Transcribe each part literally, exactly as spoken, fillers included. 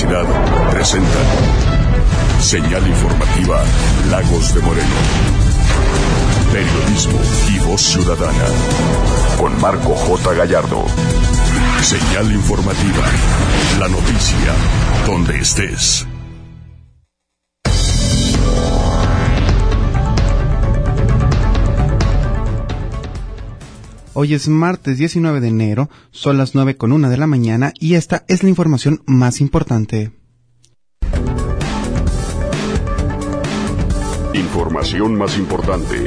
Universidad presentan Señal Informativa Lagos de Moreno. Periodismo y voz ciudadana. Con Marco J. Gallardo. Señal Informativa. La noticia donde estés. Hoy es martes diecinueve de enero, son las nueve con una de la mañana y esta es la información más importante. Información más importante.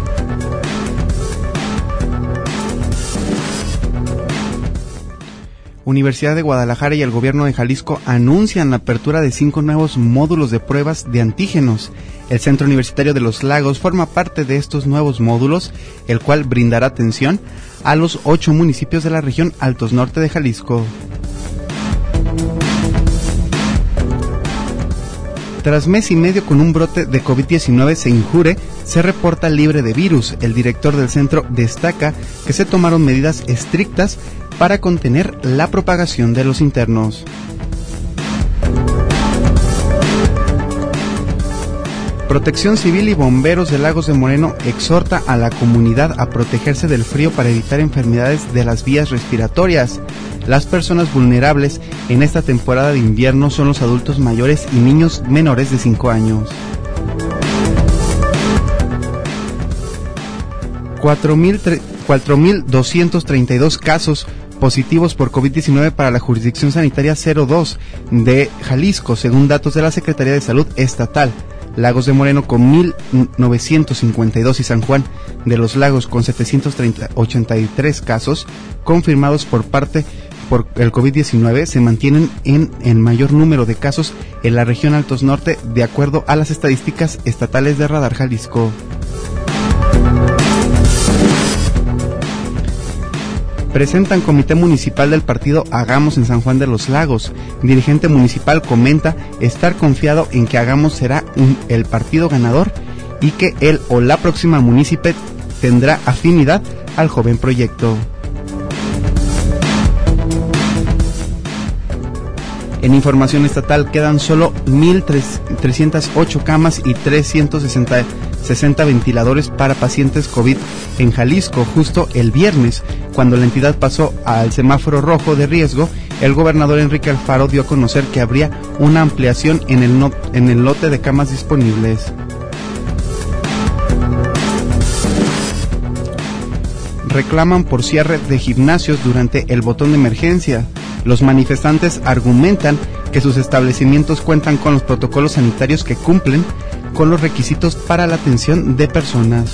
Universidad de Guadalajara y el gobierno de Jalisco anuncian la apertura de cinco nuevos módulos de pruebas de antígenos. El Centro Universitario de los Lagos forma parte de estos nuevos módulos, el cual brindará atención a los ocho municipios de la región Altos Norte de Jalisco. Tras mes y medio con un brote de COVID diecinueve, Senjure se reporta libre de virus. El director del centro destaca que se tomaron medidas estrictas para contener la propagación de los internos. Protección Civil y bomberos de Lagos de Moreno exhorta a la comunidad a protegerse del frío para evitar enfermedades de las vías respiratorias. Las personas vulnerables en esta temporada de invierno son los adultos mayores y niños menores de cinco años. cuatro mil doscientos treinta y dos casos positivos por COVID diecinueve para la jurisdicción sanitaria cero dos de Jalisco, según datos de la Secretaría de Salud Estatal. Lagos de Moreno con mil novecientos cincuenta y dos y San Juan de los Lagos con setecientos ochenta y tres casos confirmados por parte por el COVID diecinueve se mantienen en el mayor número de casos en la región Altos Norte, de acuerdo a las estadísticas estatales de Radar Jalisco. Presentan Comité Municipal del Partido Hagamos en San Juan de los Lagos. Dirigente municipal comenta estar confiado en que Hagamos será un, el partido ganador y que él o la próxima munícipe tendrá afinidad al joven proyecto. En información estatal quedan solo mil trescientas ocho camas y trescientos sesenta ventiladores para pacientes COVID en Jalisco. Justo el viernes, cuando la entidad pasó al semáforo rojo de riesgo, el gobernador Enrique Alfaro dio a conocer que habría una ampliación en el, no, en el lote de camas disponibles. Reclaman por cierre de gimnasios durante el botón de emergencia. Los manifestantes argumentan que sus establecimientos cuentan con los protocolos sanitarios que cumplen con los requisitos para la atención de personas.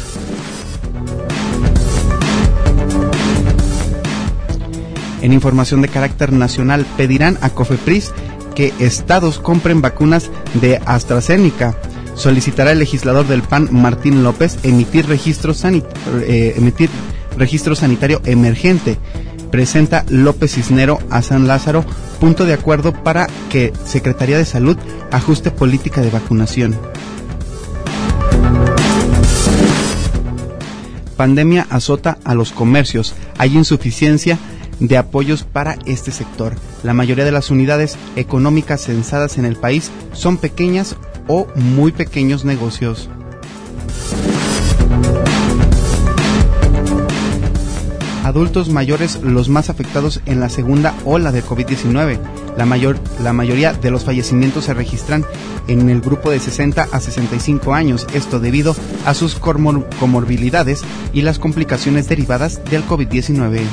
En información de carácter nacional, pedirán a COFEPRIS que estados compren vacunas de AstraZeneca. Solicitará el legislador del P A N, Martín López, emitir registro, sanit- eh, emitir registro sanitario emergente. Presenta López Cisnero a San Lázaro punto de acuerdo para que Secretaría de Salud ajuste política de vacunación. Pandemia azota a los comercios. Hay insuficiencia de apoyos para este sector. La mayoría de las unidades económicas censadas en el país son pequeñas o muy pequeños negocios. Adultos mayores los más afectados en la segunda ola de COVID diecinueve. La, mayor, la mayoría de los fallecimientos se registran en el grupo de sesenta a sesenta y cinco años, esto debido a sus comor- comorbilidades y las complicaciones derivadas del COVID diecinueve.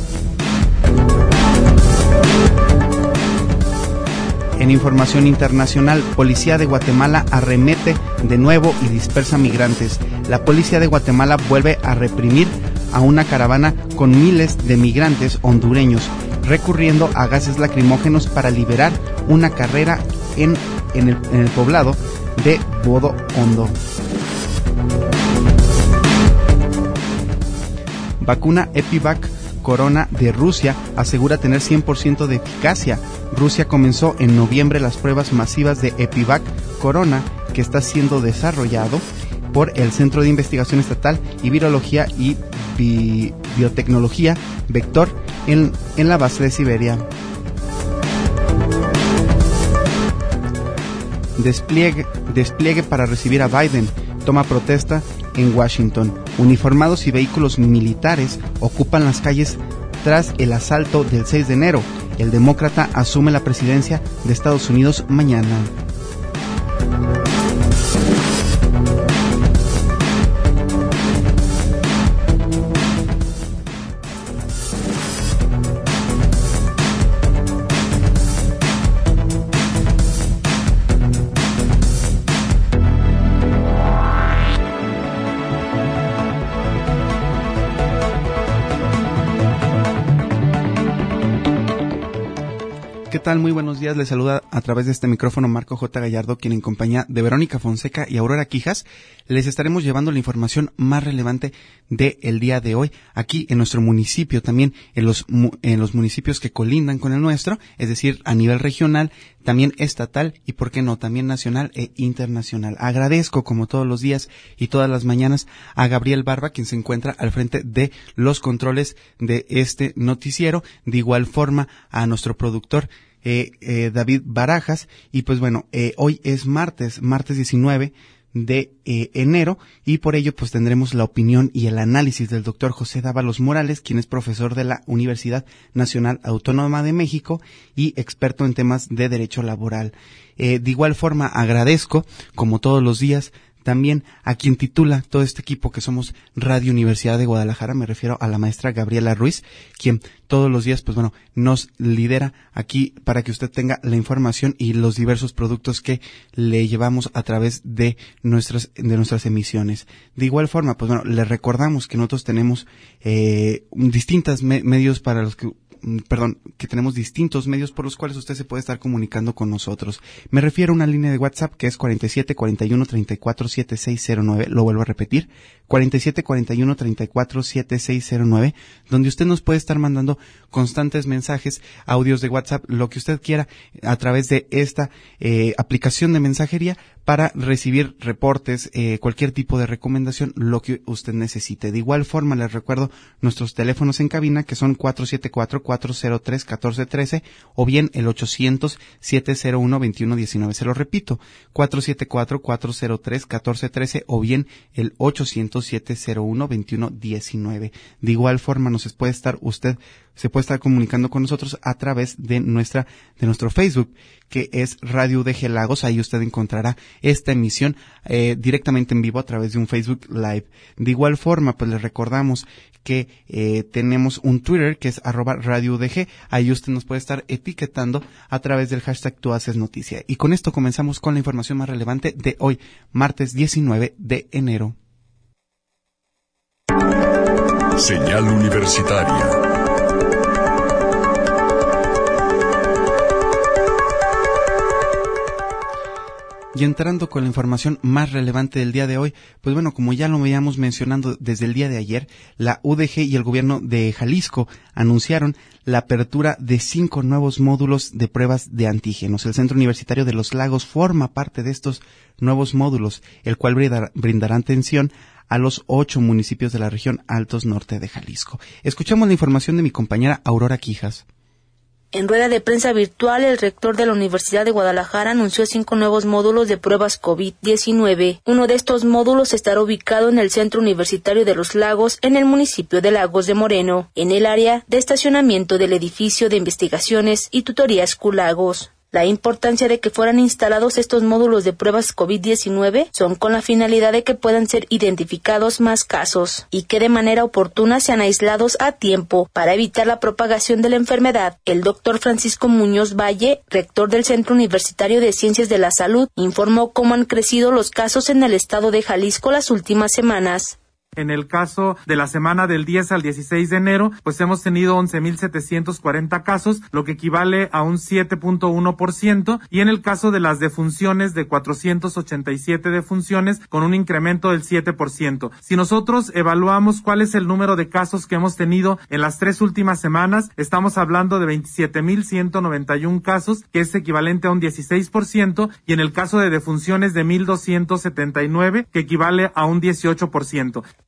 En información internacional, Policía de Guatemala arremete de nuevo y dispersa migrantes. La Policía de Guatemala vuelve a reprimir a una caravana con miles de migrantes hondureños, recurriendo a gases lacrimógenos para liberar una carrera en, en, el, en el poblado de Bodo Hondo. Vacuna Epivac Corona de Rusia asegura tener cien por ciento de eficacia. Rusia comenzó en noviembre las pruebas masivas de Epivac Corona, que está siendo desarrollado por el Centro de Investigación Estatal y Virología y Bi- Biotecnología Vector en, en la base de Siberia. despliegue, despliegue para recibir a Biden. Toma protesta en Washington. Uniformados y vehículos militares ocupan las calles tras el asalto del seis de enero. El demócrata asume la presidencia de Estados Unidos mañana. ¿Qué tal? Muy buenos días. Les saluda a través de este micrófono Marco J. Gallardo, quien en compañía de Verónica Fonseca y Aurora Quijas les estaremos llevando la información más relevante del día de hoy aquí en nuestro municipio, también en los en los municipios que colindan con el nuestro, es decir, a nivel regional, también estatal y, por qué no, también nacional e internacional. Agradezco, como todos los días y todas las mañanas, a Gabriel Barba, quien se encuentra al frente de los controles de este noticiero. De igual forma, a nuestro productor, eh, eh, David Barajas. Y pues bueno, eh, hoy es martes, martes diecinueve de eh, enero, y por ello pues tendremos la opinión y el análisis del doctor José Dávalos Morales, quien es profesor de la Universidad Nacional Autónoma de México y experto en temas de derecho laboral. Eh, de igual forma agradezco, como todos los días, también a quien titula todo este equipo que somos Radio Universidad de Guadalajara. Me refiero a la maestra Gabriela Ruiz, quien todos los días, pues bueno, nos lidera aquí para que usted tenga la información y los diversos productos que le llevamos a través de nuestras de nuestras emisiones. De igual forma, pues bueno, le recordamos que nosotros tenemos eh, distintos me- medios para los que perdón, que tenemos distintos medios por los cuales usted se puede estar comunicando con nosotros. Me refiero a una línea de WhatsApp que es cuarenta y siete cuarenta y uno treinta y cuatro setenta y seis cero nueve, lo vuelvo a repetir, cuarenta y siete cuarenta y uno treinta y cuatro setenta y seis cero nueve, donde usted nos puede estar mandando constantes mensajes, audios de WhatsApp, lo que usted quiera, a través de esta eh, aplicación de mensajería, para recibir reportes, eh, cualquier tipo de recomendación, lo que usted necesite. De igual forma, les recuerdo nuestros teléfonos en cabina, que son cuatro siete cuatro, cuatro cero tres, uno cuatro uno tres o bien el ochocientos, siete cero uno, veintiuno diecinueve. Se lo repito, cuatro siete cuatro, cuatro cero tres, uno cuatro uno tres o bien el ochocientos, siete cero uno, veintiuno diecinueve. De igual forma, nos puede estar usted se puede estar comunicando con nosotros a través de nuestra de nuestro Facebook, que es Radio U D G Lagos. Ahí usted encontrará esta emisión eh, directamente en vivo a través de un Facebook Live. De igual forma, pues les recordamos que eh, tenemos un Twitter que es arroba Radio U D G. Ahí usted nos puede estar etiquetando a través del hashtag Tú Haces Noticia. Y con esto comenzamos con la información más relevante de hoy, martes diecinueve de enero. Señal Universitaria. Y entrando con la información más relevante del día de hoy, pues bueno, como ya lo veíamos mencionando desde el día de ayer, la U D G y el gobierno de Jalisco anunciaron la apertura de cinco nuevos módulos de pruebas de antígenos. El Centro Universitario de los Lagos forma parte de estos nuevos módulos, el cual brindará, brindará atención a los ocho municipios de la región Altos Norte de Jalisco. Escuchamos la información de mi compañera Aurora Quijas. En rueda de prensa virtual, el rector de la Universidad de Guadalajara anunció cinco nuevos módulos de pruebas COVID diecinueve. Uno de estos módulos estará ubicado en el Centro Universitario de los Lagos, en el municipio de Lagos de Moreno, en el área de estacionamiento del edificio de investigaciones y tutorías Q Lagos. La importancia de que fueran instalados estos módulos de pruebas COVID diecinueve son con la finalidad de que puedan ser identificados más casos y que de manera oportuna sean aislados a tiempo para evitar la propagación de la enfermedad. El doctor Francisco Muñoz Valle, rector del Centro Universitario de Ciencias de la Salud, informó cómo han crecido los casos en el estado de Jalisco las últimas semanas. En el caso de la semana del diez al dieciséis de enero, pues hemos tenido once mil setecientos cuarenta casos, lo que equivale a un siete punto uno por ciento, y en el caso de las defunciones, de cuatrocientas ochenta y siete defunciones, con un incremento del siete por ciento. Si nosotros evaluamos cuál es el número de casos que hemos tenido en las tres últimas semanas, estamos hablando de veintisiete mil ciento noventa y uno casos, que es equivalente a un dieciséis por ciento, y en el caso de defunciones de mil doscientos setenta y nueve, que equivale a un dieciocho por ciento.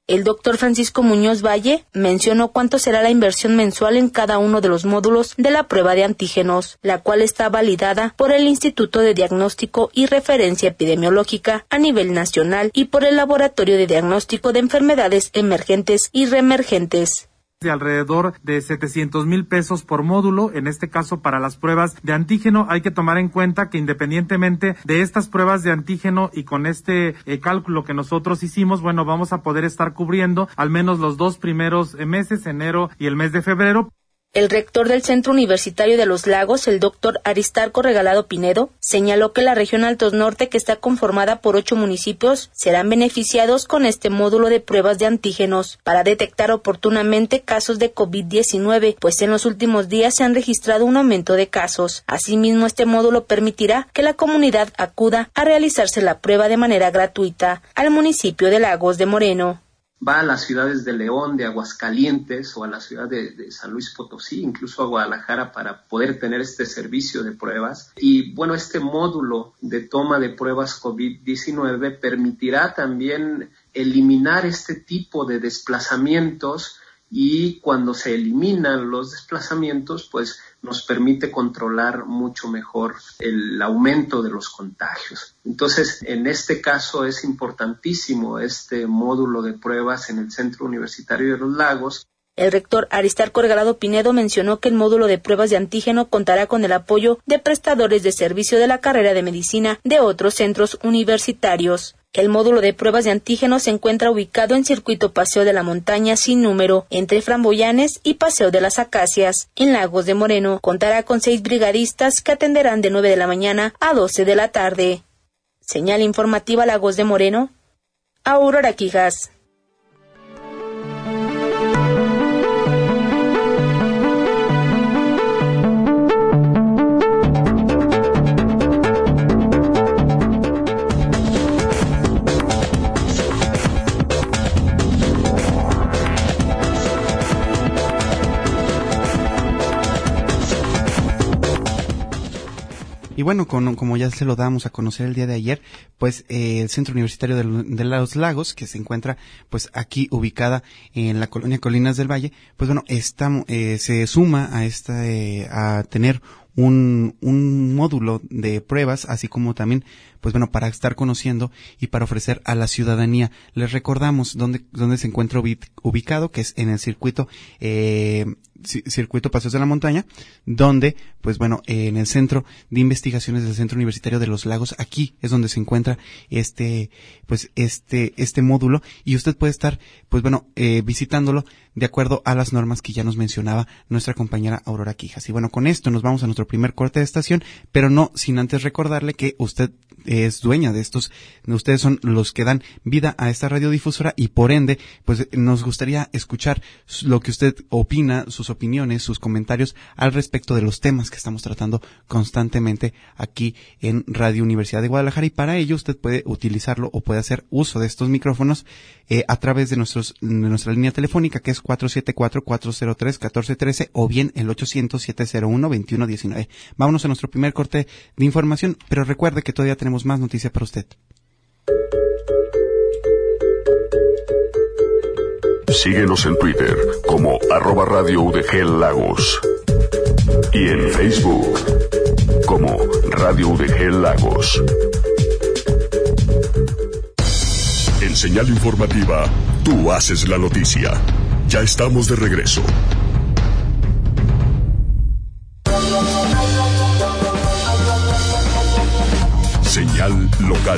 El doctor Francisco Muñoz Valle mencionó cuánto será la inversión mensual en cada uno de los módulos de la prueba de antígenos, la cual está validada por el Instituto de Diagnóstico y Referencia Epidemiológica a nivel nacional y por el Laboratorio de Diagnóstico de Enfermedades Emergentes y Reemergentes. De alrededor de setecientos mil pesos por módulo. En este caso, para las pruebas de antígeno, hay que tomar en cuenta que independientemente de estas pruebas de antígeno y con este eh, cálculo que nosotros hicimos, bueno, vamos a poder estar cubriendo al menos los dos primeros eh, meses, enero y el mes de febrero. El rector del Centro Universitario de los Lagos, el doctor Aristarco Regalado Pinedo, señaló que la región Altos Norte, que está conformada por ocho municipios, serán beneficiados con este módulo de pruebas de antígenos para detectar oportunamente casos de covid diecinueve, pues en los últimos días se han registrado un aumento de casos. Asimismo, este módulo permitirá que la comunidad acuda a realizarse la prueba de manera gratuita al municipio de Lagos de Moreno. Va a las ciudades de León, de Aguascalientes o a la ciudad de, de San Luis Potosí, incluso a Guadalajara, para poder tener este servicio de pruebas. Y bueno, este módulo de toma de pruebas covid diecinueve permitirá también eliminar este tipo de desplazamientos, y cuando se eliminan los desplazamientos, pues nos permite controlar mucho mejor el aumento de los contagios. Entonces, en este caso es importantísimo este módulo de pruebas en el Centro Universitario de los Lagos. El rector Aristarco Regalado Pinedo mencionó que el módulo de pruebas de antígeno contará con el apoyo de prestadores de servicio de la carrera de medicina de otros centros universitarios. El módulo de pruebas de antígeno se encuentra ubicado en Circuito Paseo de la Montaña sin número, entre Framboyanes y Paseo de las Acacias, en Lagos de Moreno. Contará con seis brigadistas que atenderán de nueve de la mañana a doce de la tarde. Señal informativa Lagos de Moreno, Aurora Quijas. Y bueno, con, como ya se lo damos a conocer el día de ayer, pues eh, el Centro Universitario de, de los Lagos, que se encuentra pues aquí ubicada en la colonia Colinas del Valle, pues bueno, está, eh, se suma a esta, eh, a tener un, un módulo de pruebas, así como también, pues bueno, para estar conociendo y para ofrecer a la ciudadanía. Les recordamos dónde, dónde se encuentra ubicado, que es en el circuito, eh, Circuito Paseos de la Montaña, donde, pues bueno, eh, en el Centro de Investigaciones del Centro Universitario de los Lagos, aquí es donde se encuentra este, pues este, este módulo, y usted puede estar, pues bueno, eh, visitándolo de acuerdo a las normas que ya nos mencionaba nuestra compañera Aurora Quijas. Y bueno, con esto nos vamos a nuestro primer corte de estación, pero no sin antes recordarle que usted es dueña de estos, ustedes son los que dan vida a esta radiodifusora, y por ende, pues nos gustaría escuchar lo que usted opina, sus opiniones, sus comentarios al respecto de los temas que estamos tratando constantemente aquí en Radio Universidad de Guadalajara, y para ello usted puede utilizarlo o puede hacer uso de estos micrófonos eh, a través de nuestros de nuestra línea telefónica, que es cuatro siete cuatro, cuatro cero tres, uno cuatro uno tres, o bien el ochocientos, siete cero uno, veintiuno diecinueve. Vámonos a nuestro primer corte de información, pero recuerde que todavía tenemos más noticias para usted. Síguenos en Twitter como arroba Radio U D G Lagos y en Facebook como Radio U D G Lagos. En Señal Informativa, tú haces la noticia. Ya estamos de regreso. Señal local.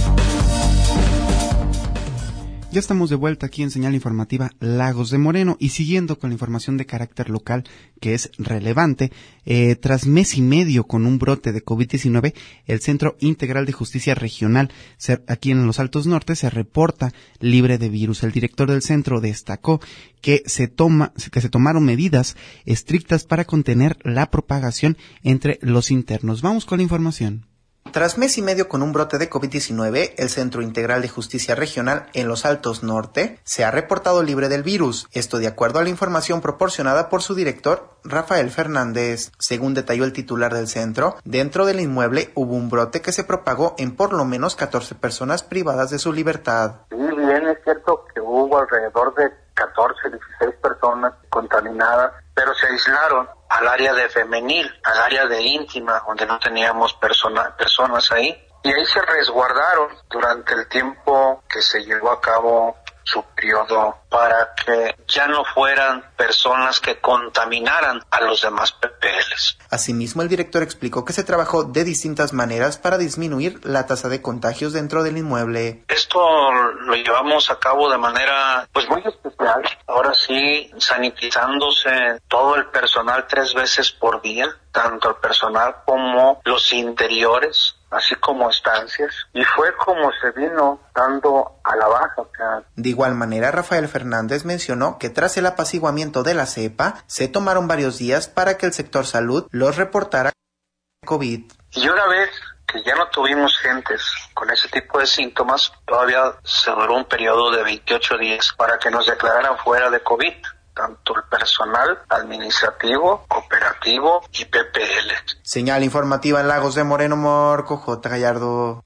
Ya estamos de vuelta aquí en Señal Informativa Lagos de Moreno, y siguiendo con la información de carácter local que es relevante, eh, tras mes y medio con un brote de covid diecinueve, el Centro Integral de Justicia Regional aquí en los Altos Norte se reporta libre de virus. El director del centro destacó que se toma, que se tomaron medidas estrictas para contener la propagación entre los internos. Vamos con la información. Tras mes y medio con un brote de covid diecinueve, el Centro Integral de Justicia Regional en los Altos Norte se ha reportado libre del virus, esto de acuerdo a la información proporcionada por su director, Rafael Fernández. Según detalló el titular del centro, dentro del inmueble hubo un brote que se propagó en por lo menos catorce personas privadas de su libertad. Sí, bien, es cierto que hubo hubo alrededor de catorce, dieciséis personas contaminadas, pero se aislaron al área de femenil, al área de íntima, donde no teníamos persona, personas ahí, y ahí se resguardaron durante el tiempo que se llevó a cabo su periodo para que ya no fueran personas que contaminaran a los demás P P Ls. Asimismo, el director explicó que se trabajó de distintas maneras para disminuir la tasa de contagios dentro del inmueble. Esto lo llevamos a cabo de manera pues muy especial. Ahora sí, sanitizándose todo el personal tres veces por día, tanto el personal como los interiores, así como estancias, y fue como se vino dando a la baja. O sea. De igual manera, Rafael Fernández mencionó que tras el apaciguamiento de la cepa, se tomaron varios días para que el sector salud los reportara COVID. Y una vez que ya no tuvimos gentes con ese tipo de síntomas, todavía se duró un periodo de veintiocho días para que nos declararan fuera de COVID, tanto el personal administrativo, operativo y P P L. Señal informativa en Lagos de Moreno, Marco J. Gallardo.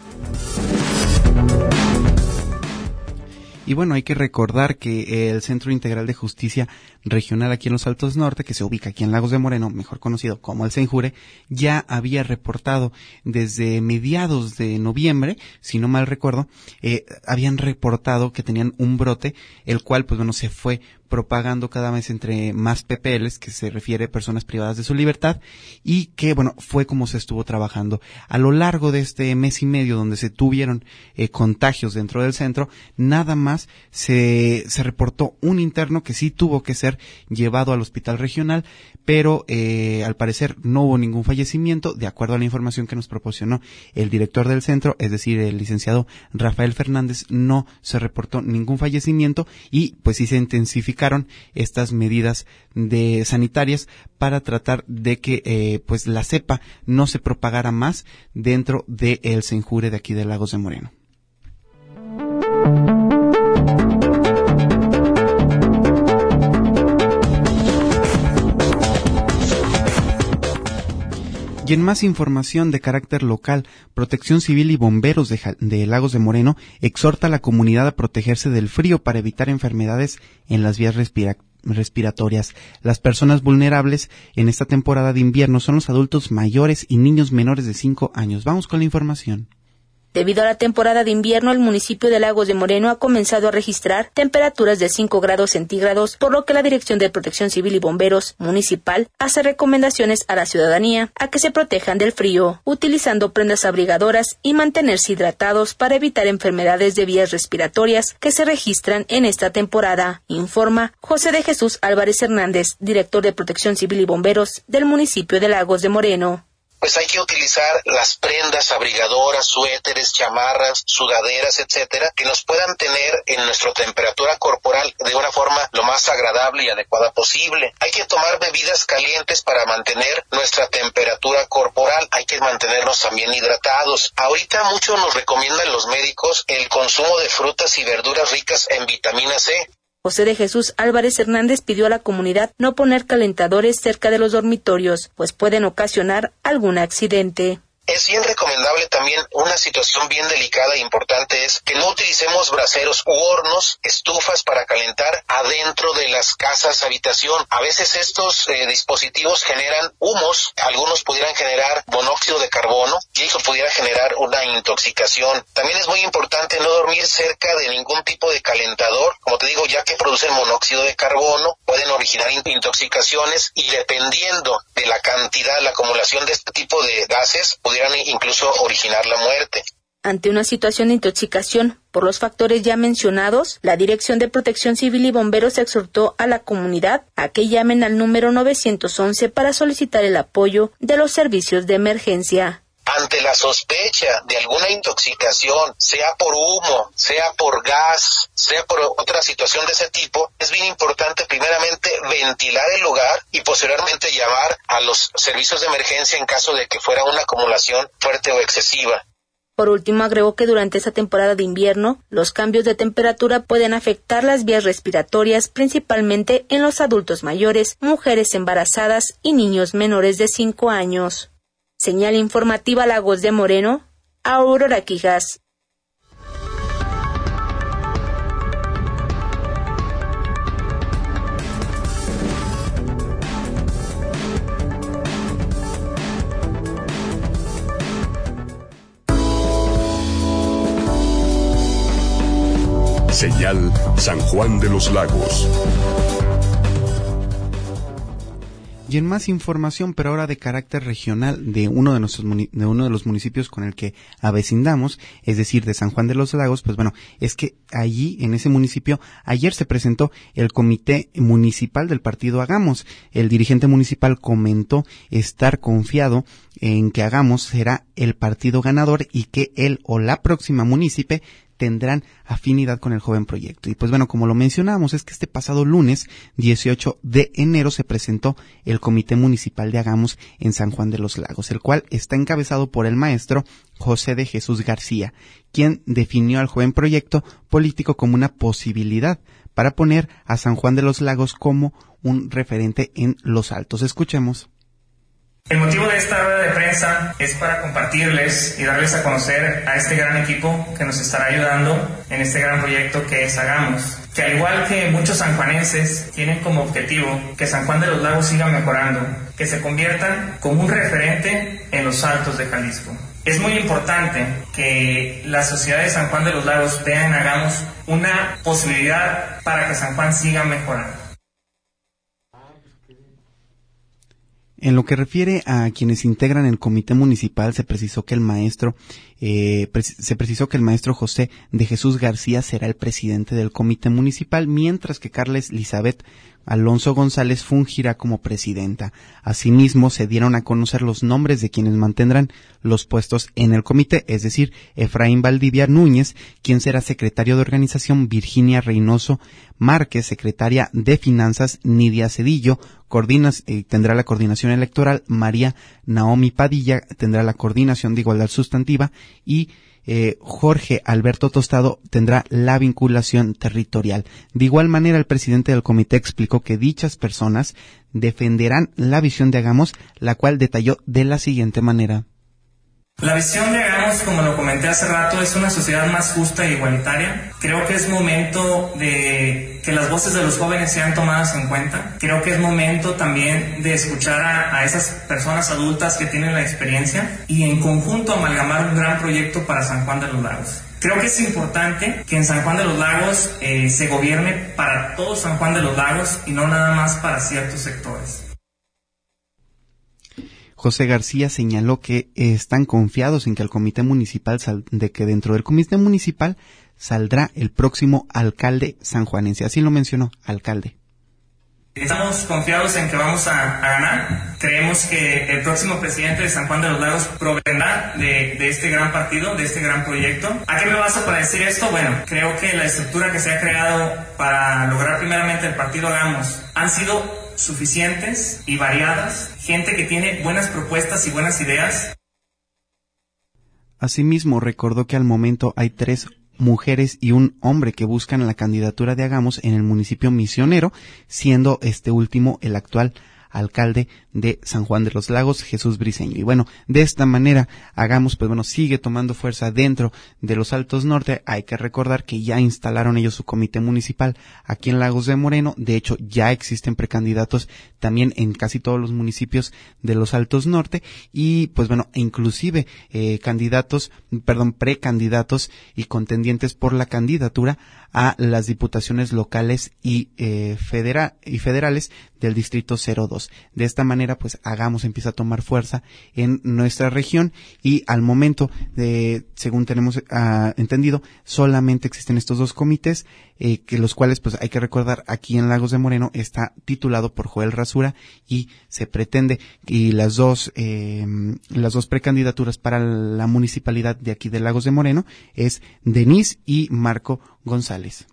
Y bueno, hay que recordar que el Centro Integral de Justicia Regional aquí en los Altos Norte, que se ubica aquí en Lagos de Moreno, mejor conocido como el CENJURE, ya había reportado desde mediados de noviembre, si no mal recuerdo, eh, habían reportado que tenían un brote, el cual pues bueno se fue propagando cada vez entre más P P Ls, que se refiere a personas privadas de su libertad, y que bueno fue como se estuvo trabajando a lo largo de este mes y medio donde se tuvieron eh, contagios dentro del centro. Nada más se se reportó un interno que sí tuvo que ser llevado al hospital regional, pero eh, al parecer no hubo ningún fallecimiento, de acuerdo a la información que nos proporcionó el director del centro, es decir, el licenciado Rafael Fernández. No se reportó ningún fallecimiento y pues sí se intensificaron estas medidas de sanitarias para tratar de que eh, pues la cepa no se propagara más dentro del CENJURE de aquí de Lagos de Moreno. Y en más información de carácter local, Protección Civil y Bomberos de, de Lagos de Moreno exhorta a la comunidad a protegerse del frío para evitar enfermedades en las vías respira- respiratorias. Las personas vulnerables en esta temporada de invierno son los adultos mayores y niños menores de cinco años. Vamos con la información. Debido a la temporada de invierno, el municipio de Lagos de Moreno ha comenzado a registrar temperaturas de cinco grados centígrados, por lo que la Dirección de Protección Civil y Bomberos Municipal hace recomendaciones a la ciudadanía a que se protejan del frío, utilizando prendas abrigadoras y mantenerse hidratados para evitar enfermedades de vías respiratorias que se registran en esta temporada, informa José de Jesús Álvarez Hernández, director de Protección Civil y Bomberos del municipio de Lagos de Moreno. Pues hay que utilizar las prendas abrigadoras, suéteres, chamarras, sudaderas, etcétera, que nos puedan tener en nuestra temperatura corporal de una forma lo más agradable y adecuada posible. Hay que tomar bebidas calientes para mantener nuestra temperatura corporal. Hay que mantenernos también hidratados. Ahorita mucho nos recomiendan los médicos el consumo de frutas y verduras ricas en vitamina C. José de Jesús Álvarez Hernández pidió a la comunidad no poner calentadores cerca de los dormitorios, pues pueden ocasionar algún accidente. Es bien recomendable también, una situación bien delicada e importante es que no utilicemos braseros u hornos, estufas para calentar adentro de las casas habitación. A veces estos eh, dispositivos generan humos, algunos pudieran generar monóxido de carbono y eso pudiera generar una intoxicación. También es muy importante no dormir cerca de ningún tipo de calentador, como te digo, ya que producen monóxido de carbono, pueden originar intoxicaciones y dependiendo de la cantidad, la acumulación de este tipo de gases, pudieran incluso originar la muerte. Ante una situación de intoxicación por los factores ya mencionados, la Dirección de Protección Civil y Bomberos exhortó a la comunidad a que llamen al número nueve once para solicitar el apoyo de los servicios de emergencia. Ante la sospecha de alguna intoxicación, sea por humo, sea por gas, sea por otra situación de ese tipo, es bien importante primeramente ventilar el lugar y posteriormente llamar a los servicios de emergencia en caso de que fuera una acumulación fuerte o excesiva. Por último, agregó que durante esta temporada de invierno, los cambios de temperatura pueden afectar las vías respiratorias, principalmente en los adultos mayores, mujeres embarazadas y niños menores de cinco años. Señal informativa Lagos de Moreno, Aurora Quijas. Señal San Juan de los Lagos. Y en más información, pero ahora de carácter regional, de uno de nuestros de uno de los municipios con el que avecindamos, es decir, de San Juan de los Lagos, pues bueno, es que allí, en ese municipio, ayer se presentó el comité municipal del partido Hagamos. El dirigente municipal comentó estar confiado en que Hagamos será el partido ganador y que él o la próxima munícipe tendrán afinidad con el joven proyecto. Y pues bueno, como lo mencionábamos, es que este pasado lunes dieciocho de enero se presentó el Comité Municipal de Hagamos en San Juan de los Lagos, el cual está encabezado por el maestro José de Jesús García, quien definió al joven proyecto político como una posibilidad para poner a San Juan de los Lagos como un referente en los Altos. Escuchemos. El motivo de esta rueda de prensa es para compartirles y darles a conocer a este gran equipo que nos estará ayudando en este gran proyecto que es Hagamos, que al igual que muchos sanjuanenses tienen como objetivo que San Juan de los Lagos siga mejorando, que se conviertan como un referente en los Altos de Jalisco. Es muy importante que la sociedad de San Juan de los Lagos vea en Hagamos una posibilidad para que San Juan siga mejorando. En lo que refiere a quienes integran el comité municipal, se precisó que el maestro, eh, pre- se precisó que el maestro José de Jesús García será el presidente del comité municipal, mientras que Carla Elizabeth Alonso González fungirá como presidenta. Asimismo, se dieron a conocer los nombres de quienes mantendrán los puestos en el comité, es decir, Efraín Valdivia Núñez, quien será secretario de organización, Virginia Reynoso Márquez, secretaria de finanzas, Nidia Cedillo, coordinas, eh, tendrá la coordinación electoral, María Naomi Padilla tendrá la coordinación de igualdad sustantiva y Eh, Jorge Alberto Tostado tendrá la vinculación territorial. De igual manera, el presidente del comité explicó que dichas personas defenderán la visión de Hagamos, la cual detalló de la siguiente manera. La visión de Hagamos, como lo comenté hace rato, es una sociedad más justa e igualitaria. Creo que es momento de que las voces de los jóvenes sean tomadas en cuenta. Creo que es momento también de escuchar a, a esas personas adultas que tienen la experiencia y en conjunto amalgamar un gran proyecto para San Juan de los Lagos. Creo que es importante que en San Juan de los Lagos eh, se gobierne para todo San Juan de los Lagos y no nada más para ciertos sectores. José García señaló que eh, están confiados en que el comité municipal sal- de que dentro del comité municipal saldrá el próximo alcalde sanjuanense. Así lo mencionó, alcalde. Estamos confiados en que vamos a, a ganar. Creemos que el próximo presidente de San Juan de los Lagos provendrá de, de este gran partido, de este gran proyecto. ¿A qué me baso para decir esto? Bueno, creo que la estructura que se ha creado para lograr primeramente el partido Hagamos han sido suficientes y variadas, gente que tiene buenas propuestas y buenas ideas. Asimismo, recordó que al momento hay tres mujeres y un hombre que buscan la candidatura de Hagamos en el municipio misionero, siendo este último el actual alcalde de San Juan de los Lagos, Jesús Briceño. Y bueno, de esta manera Hagamos, pues bueno, sigue tomando fuerza dentro de los Altos Norte. Hay que recordar que ya instalaron ellos su comité municipal aquí en Lagos de Moreno. De hecho, ya existen precandidatos también en casi todos los municipios de los Altos Norte y pues bueno, inclusive eh, candidatos, perdón, precandidatos y contendientes por la candidatura a las diputaciones locales y eh, federa y federales del distrito cero dos. De esta manera, pues Hagamos empieza a tomar fuerza en nuestra región y al momento de, según tenemos uh, entendido, solamente existen estos dos comités, eh, que los cuales, pues hay que recordar, aquí en Lagos de Moreno está titulado por Joel Rasura y se pretende y las dos eh, las dos precandidaturas para la municipalidad de aquí de Lagos de Moreno es Denise y Marco González.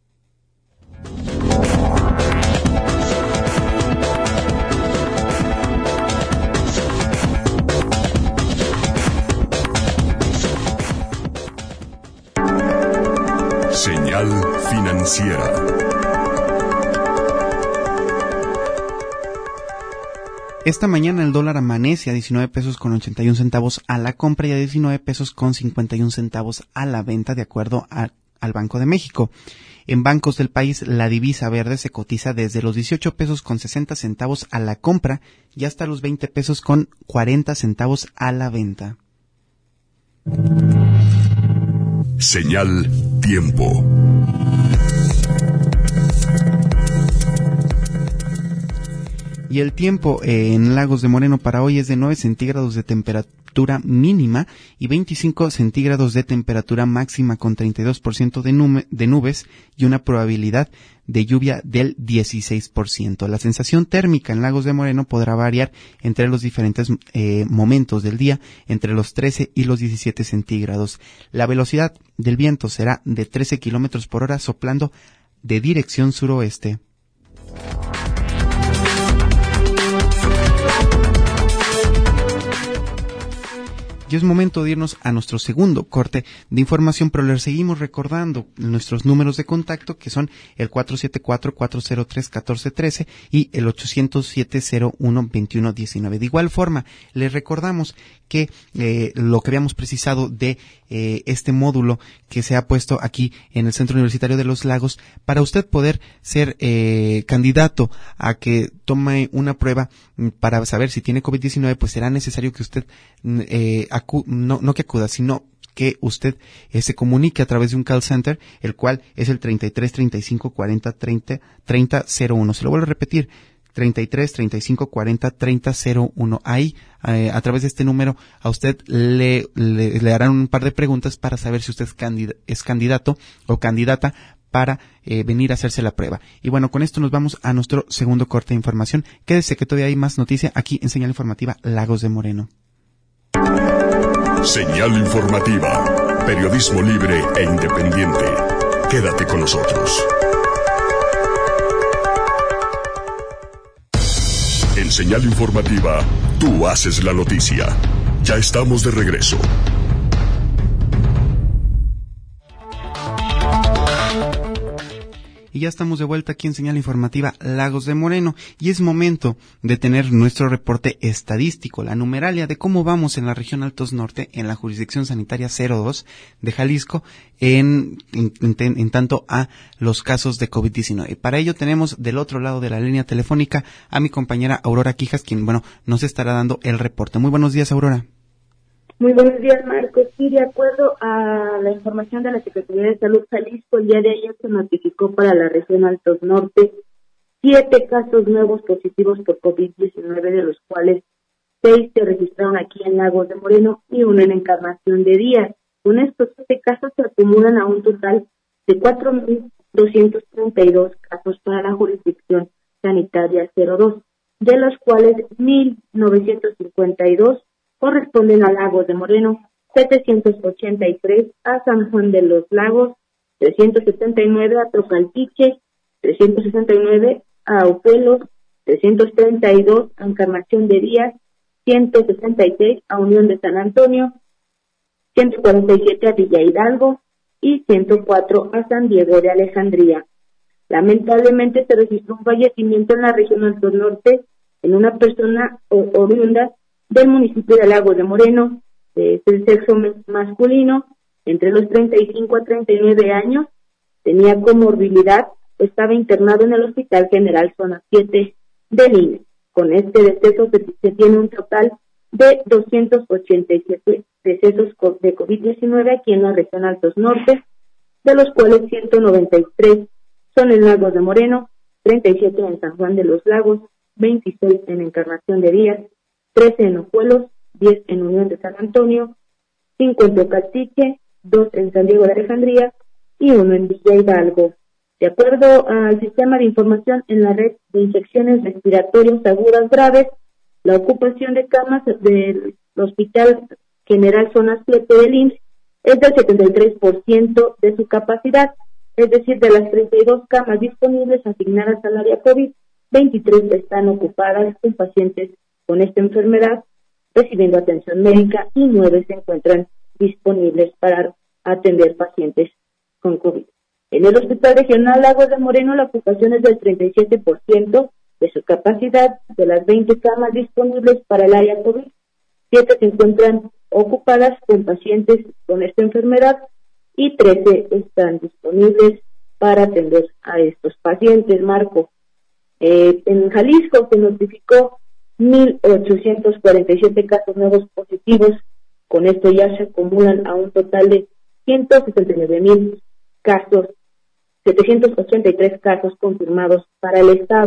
Señal financiera. Esta mañana el dólar amanece a diecinueve pesos con ochenta y un centavos a la compra y a diecinueve pesos con cincuenta y un centavos a la venta, de acuerdo a, al Banco de México. En bancos del país, la divisa verde se cotiza desde los dieciocho pesos con sesenta centavos a la compra y hasta los veinte pesos con cuarenta centavos a la venta. Señal tiempo. Y el tiempo eh, en Lagos de Moreno para hoy es de nueve centígrados de temperatura mínima y veinticinco centígrados de temperatura máxima, con treinta y dos por ciento de, nube, de nubes y una probabilidad de lluvia del dieciséis por ciento. La sensación térmica en Lagos de Moreno podrá variar entre los diferentes eh, momentos del día, entre los trece y los diecisiete centígrados. La velocidad del viento será de trece kilómetros por hora, soplando de dirección suroeste. Y es momento de irnos a nuestro segundo corte de información, pero les seguimos recordando nuestros números de contacto, que son el cuatro siete cuatro, cuatro cero tres, uno cuatro uno tres y el ochocientos siete cero uno veintiuno diecinueve. De igual forma, les recordamos que eh, lo que habíamos precisado de eh, este módulo que se ha puesto aquí en el Centro Universitario de los Lagos, para usted poder ser eh, candidato a que tome una prueba para saber si tiene COVID diecinueve, pues será necesario que usted eh, acu- no, no que acuda, sino que usted eh, se comunique a través de un call center, el cual es el treinta y tres, treinta y cinco, cuarenta, treinta, treinta cero uno. Se lo vuelvo a repetir, treinta y tres, treinta y cinco, cuarenta, treinta cero uno. Ahí, eh, a través de este número, a usted le, le, le harán un par de preguntas para saber si usted es, candid- es candidato o candidata para eh, venir a hacerse la prueba. Y bueno, con esto nos vamos a nuestro segundo corte de información. Quédese que todavía hay más noticia aquí en Señal Informativa Lagos de Moreno. Señal Informativa, periodismo libre e independiente. Quédate con nosotros. En Señal Informativa, tú haces la noticia. Ya estamos de regreso. Y ya estamos de vuelta aquí en Señal Informativa Lagos de Moreno, y es momento de tener nuestro reporte estadístico, la numeralia de cómo vamos en la región Altos Norte, en la jurisdicción sanitaria cero dos de Jalisco, en, en, en, en tanto a los casos de COVID diecinueve. Para ello tenemos del otro lado de la línea telefónica a mi compañera Aurora Quijas, quien, bueno, nos estará dando el reporte. Muy buenos días, Aurora. Muy buenos días, Marcos. Sí, de acuerdo a la información de la Secretaría de Salud Jalisco, el día de ayer se notificó para la región Altos Norte siete casos nuevos positivos por COVID diecinueve, de los cuales seis se registraron aquí en Lagos de Moreno y uno en Encarnación de Díaz. Con estos siete casos se acumulan a un total de cuatro mil doscientos treinta y dos casos para la jurisdicción sanitaria cero dos, de los cuales mil novecientos cincuenta y dos corresponden a Lagos de Moreno, setecientos ochenta y tres a San Juan de los Lagos, trescientos setenta y nueve a Trocaltiche, trescientos sesenta y nueve a Opelos, trescientos treinta y dos a Encarnación de Díaz, ciento sesenta y seis a Unión de San Antonio, ciento cuarenta y siete a Villa Hidalgo y ciento cuatro a San Diego de Alejandría. Lamentablemente se registró un fallecimiento en la región Altos Norte en una persona oriunda del municipio de Lagos de Moreno, es el sexo masculino, entre los treinta y cinco a treinta y nueve años, tenía comorbilidad, estaba internado en el Hospital General Zona siete del I N E. Con este deceso se, se tiene un total de doscientos ochenta y siete decesos de COVID diecinueve aquí en la región Altos Norte, de los cuales ciento noventa y tres son en Lagos de Moreno, treinta y siete en San Juan de los Lagos, veintiséis en Encarnación de Díaz, trece en Ojuelos, diez en Unión de San Antonio, cinco en Tecaltiche, dos en San Diego de Alejandría y uno en Villa Hidalgo. De acuerdo al sistema de información en la red de infecciones respiratorias agudas graves, la ocupación de camas del Hospital General Zona siete del I M S S es del setenta y tres por ciento de su capacidad, es decir, de las treinta y dos camas disponibles asignadas al área COVID, veintitrés están ocupadas con pacientes con esta enfermedad recibiendo atención médica y nueve se encuentran disponibles para atender pacientes con COVID. En el Hospital Regional Lagos de Moreno la ocupación es del treinta y siete por ciento de su capacidad. De las veinte camas disponibles para el área COVID, siete se encuentran ocupadas con pacientes con esta enfermedad y trece están disponibles para atender a estos pacientes. Marco, eh, en Jalisco se notificó mil ochocientos cuarenta y siete casos nuevos positivos. Con esto ya se acumulan a un total de ciento sesenta y nueve mil casos, setecientos ochenta y tres casos confirmados para el estado.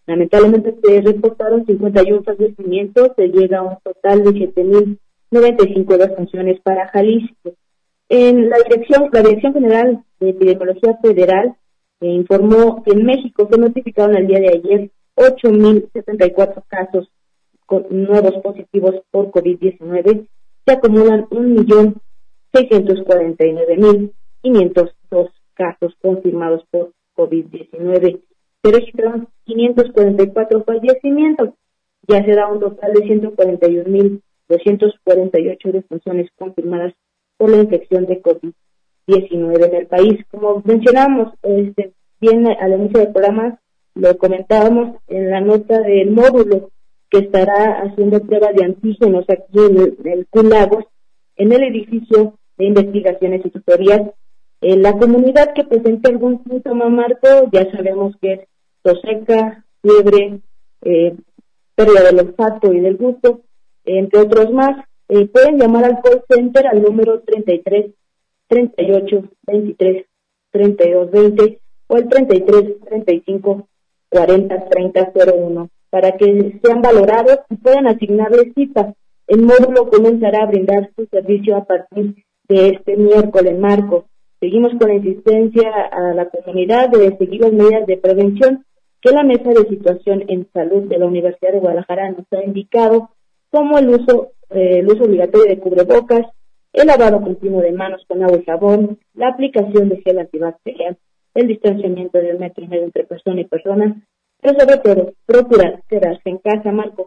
Lamentablemente se reportaron cincuenta y uno fallecimientos, se llega a un total de siete mil noventa y cinco defunciones para Jalisco. En la dirección, la Dirección General de Epidemiología Federal eh, informó que en México se notificaron el día de ayer ocho mil setenta y cuatro casos con nuevos positivos por COVID diecinueve. Se acumulan un millón seiscientos cuarenta y nueve mil quinientos dos casos confirmados por COVID diecinueve. Se registraron quinientos cuarenta y cuatro fallecimientos. Ya se da un total de ciento cuarenta y un mil doscientos cuarenta y ocho defunciones confirmadas por la infección de COVID diecinueve en el país. Como mencionamos, este, bien al inicio del programa, lo comentábamos en la nota del módulo que estará haciendo pruebas de antígenos aquí en el, en el Q Lagos, en el edificio de investigaciones y tutorías. En la comunidad que presente algún síntoma, Marco, ya sabemos que es tos seca, fiebre, eh, pérdida del olfato y del gusto, entre otros más, eh, pueden llamar al call center al número treinta y tres, treinta y ocho, veintitrés, treinta y dos, veinte o el treinta y tres, treinta y cinco, cuarenta, treinta, cero uno para que sean valorados y puedan asignarles cita. El módulo comenzará a brindar su servicio a partir de este miércoles, Marco. Seguimos con la insistencia a la comunidad de seguir las medidas de prevención que la Mesa de Situación en Salud de la Universidad de Guadalajara nos ha indicado, como el uso, eh, el uso obligatorio de cubrebocas, el lavado continuo de manos con agua y jabón, la aplicación de gel antibacterial, el distanciamiento de un metro y medio entre persona y persona, pero sobre todo, procurar quedarse en casa, Marco.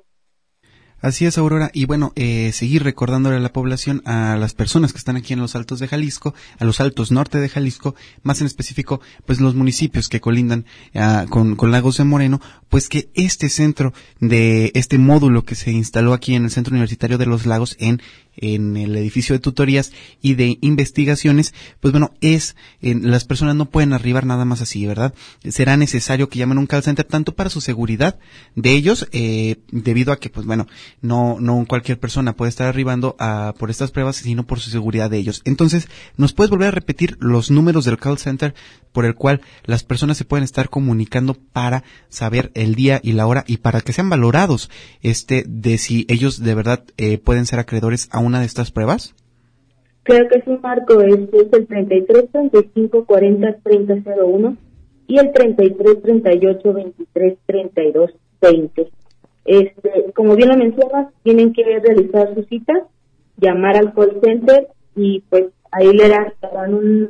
Así es, Aurora, y bueno, eh, seguir recordándole a la población, a las personas que están aquí en los Altos de Jalisco, a los Altos Norte de Jalisco, más en específico, pues los municipios que colindan uh, con, con Lagos de Moreno, pues que este centro de, este módulo que se instaló aquí en el Centro Universitario de los Lagos, en en el edificio de tutorías y de investigaciones, pues bueno, es, eh, las personas no pueden arribar nada más así, ¿verdad? Será necesario que llamen un call center tanto para su seguridad de ellos, eh, debido a que, pues bueno, no, no cualquier persona puede estar arribando a, por estas pruebas, sino por su seguridad de ellos. Entonces, ¿nos puedes volver a repetir los números del call center por el cual las personas se pueden estar comunicando para saber el día y la hora y para que sean valorados, este, de si ellos de verdad eh, pueden ser acreedores a una de estas pruebas? Claro que sí, Marco, este es el treinta y tres, treinta y cinco, cuarenta, treinta, cero uno y el treinta y tres, treinta y ocho, veintitrés, treinta y dos, veinte. Este, como bien lo mencionas, tienen que realizar su cita, llamar al call center y pues ahí le darán un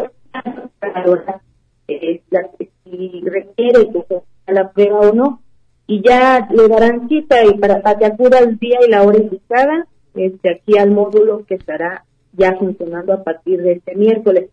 para eh, si requiere que se haga la prueba o no, y ya le darán cita y para, para que acuda el día y la hora indicada este, aquí al módulo que estará ya funcionando a partir de este miércoles.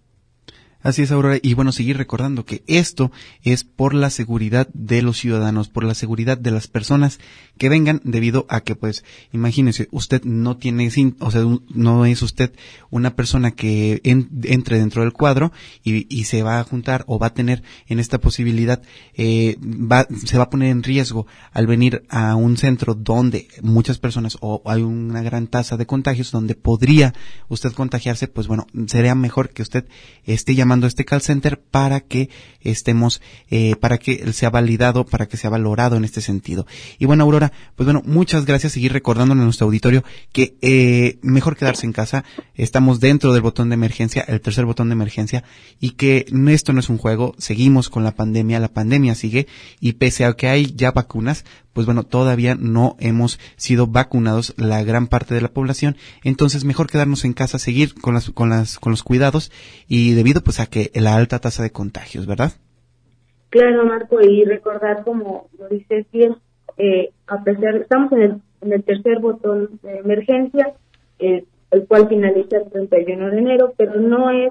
Así es, Aurora, y bueno, seguir recordando que esto es por la seguridad de los ciudadanos, por la seguridad de las personas que vengan, debido a que, pues, imagínese, usted no tiene, o sea, no es usted una persona que en, entre dentro del cuadro y, y se va a juntar o va a tener en esta posibilidad, eh, va, se va a poner en riesgo al venir a un centro donde muchas personas o hay una gran tasa de contagios donde podría usted contagiarse. Pues bueno, sería mejor que usted esté llamando a este call center para que estemos, eh, para que sea validado, para que sea valorado en este sentido. Y bueno, Aurora, pues bueno, muchas gracias. Seguir recordándole a nuestro auditorio que eh, mejor quedarse en casa. Estamos dentro del botón de emergencia, el tercer botón de emergencia, y que esto no es un juego. Seguimos con la pandemia, la pandemia sigue, y pese a que hay ya vacunas, pues bueno, todavía no hemos sido vacunados la gran parte de la población. Entonces, mejor quedarnos en casa, seguir con las, con las, con los cuidados, y debido pues a que la alta tasa de contagios, ¿verdad? Claro, Marco, y recordar, como lo dices bien, eh, a pesar, estamos en el, en el tercer botón de emergencia, eh, el cual finaliza el treinta y uno de enero, pero no es